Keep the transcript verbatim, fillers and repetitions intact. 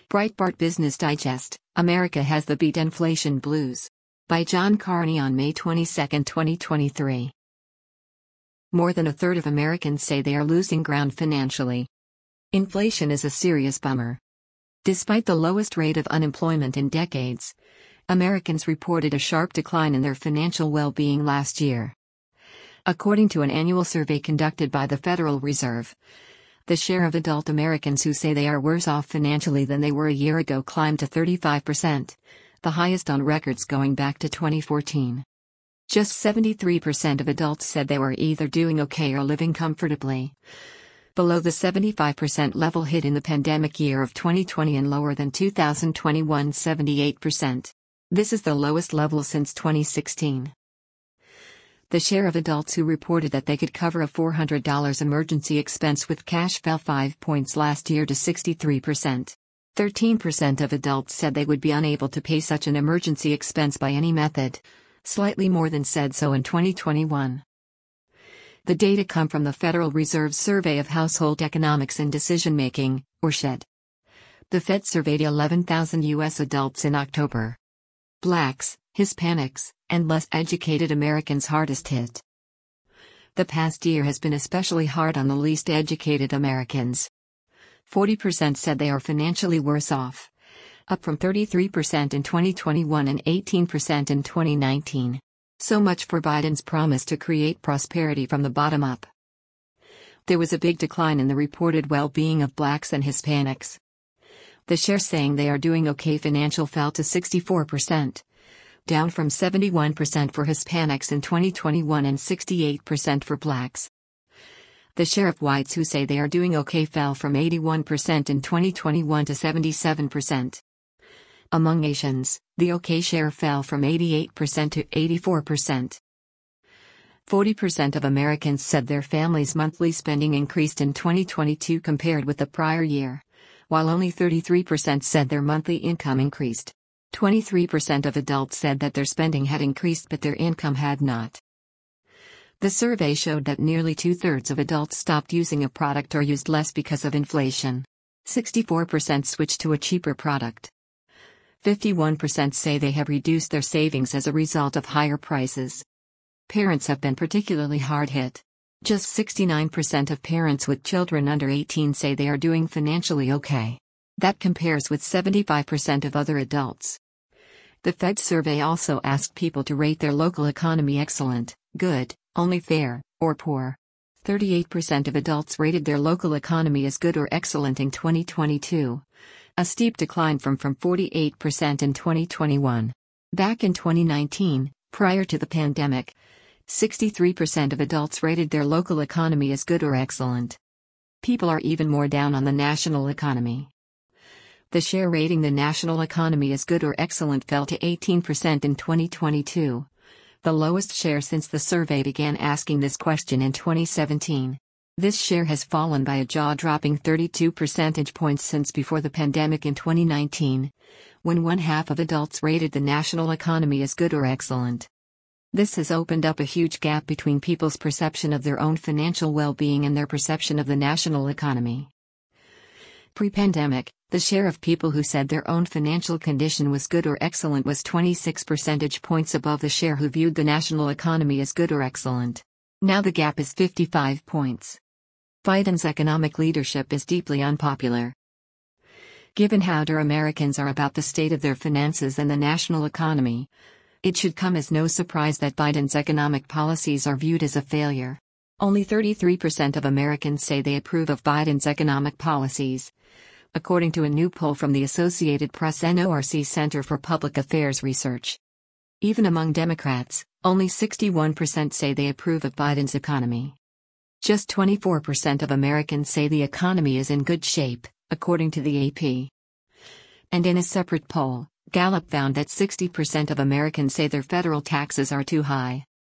Breitbart Business Digest, America Has the Beat Inflation Blues. By John Carney on May twenty-second, twenty twenty-three. More than a third of Americans say they are losing ground financially. Inflation is a serious bummer. Despite the lowest rate of unemployment in decades, Americans reported a sharp decline in their financial well-being last year. According to an annual survey conducted by the Federal Reserve, the share of adult Americans who say they are worse off financially than they were a year ago climbed to thirty-five percent, the highest on records going back to twenty fourteen. Just seventy-three percent of adults said they were either doing okay or living comfortably, below the seventy-five percent level hit in the pandemic year of twenty twenty and lower than two thousand twenty-one's seventy-eight percent. This is the lowest level since twenty sixteen. The share of adults who reported that they could cover a four hundred dollars emergency expense with cash fell five points last year to sixty-three percent. thirteen percent of adults said they would be unable to pay such an emergency expense by any method, slightly more than said so in twenty twenty-one. The data come from the Federal Reserve's Survey of Household Economics and Decision-Making, or S H E D. The Fed surveyed eleven thousand U S adults in October. Blacks, Hispanics, and less educated Americans hardest hit. The past year has been especially hard on the least educated Americans. forty percent said they are financially worse off, up from thirty-three percent in twenty twenty-one and eighteen percent in twenty nineteen. So much for Biden's promise to create prosperity from the bottom up. There was a big decline in the reported well-being of blacks and Hispanics. The share saying they are doing okay financial fell to sixty-four percent. Down from seventy-one percent for Hispanics in twenty twenty-one and sixty-eight percent for blacks. The share of whites who say they are doing okay fell from eighty-one percent in twenty twenty-one to seventy-seven percent. Among Asians, the okay share fell from eighty-eight percent to eighty-four percent. forty percent of Americans said their family's monthly spending increased in twenty twenty-two compared with the prior year, while only thirty-three percent said their monthly income increased. twenty-three percent of adults said that their spending had increased but their income had not. The survey showed that nearly two-thirds of adults stopped using a product or used less because of inflation. sixty-four percent switched to a cheaper product. fifty-one percent say they have reduced their savings as a result of higher prices. Parents have been particularly hard hit. Just sixty-nine percent of parents with children under eighteen say they are doing financially okay. That compares with seventy-five percent of other adults. The Fed survey also asked people to rate their local economy excellent, good, only fair, or poor. thirty-eight percent of adults rated their local economy as good or excellent in twenty twenty-two, a steep decline from from forty-eight percent in twenty twenty-one. Back in twenty nineteen, prior to the pandemic, sixty-three percent of adults rated their local economy as good or excellent. People are even more down on the national economy. The share rating the national economy as good or excellent fell to eighteen percent in twenty twenty-two, the lowest share since the survey began asking this question in twenty seventeen. This share has fallen by a jaw-dropping thirty-two percentage points since before the pandemic in twenty nineteen, when one half of adults rated the national economy as good or excellent. This has opened up a huge gap between people's perception of their own financial well-being and their perception of the national economy. Pre-pandemic, the share of people who said their own financial condition was good or excellent was twenty-six percentage points above the share who viewed the national economy as good or excellent. Now the gap is fifty-five points. Biden's economic leadership is deeply unpopular. Given how dire Americans are about the state of their finances and the national economy, it should come as no surprise that Biden's economic policies are viewed as a failure. Only thirty-three percent of Americans say they approve of Biden's economic policies, according to a new poll from the Associated Press N O R C Center for Public Affairs Research. Even among Democrats, only sixty-one percent say they approve of Biden's economy. Just twenty-four percent of Americans say the economy is in good shape, according to the A P. And in a separate poll, Gallup found that sixty percent of Americans say their federal taxes are too high.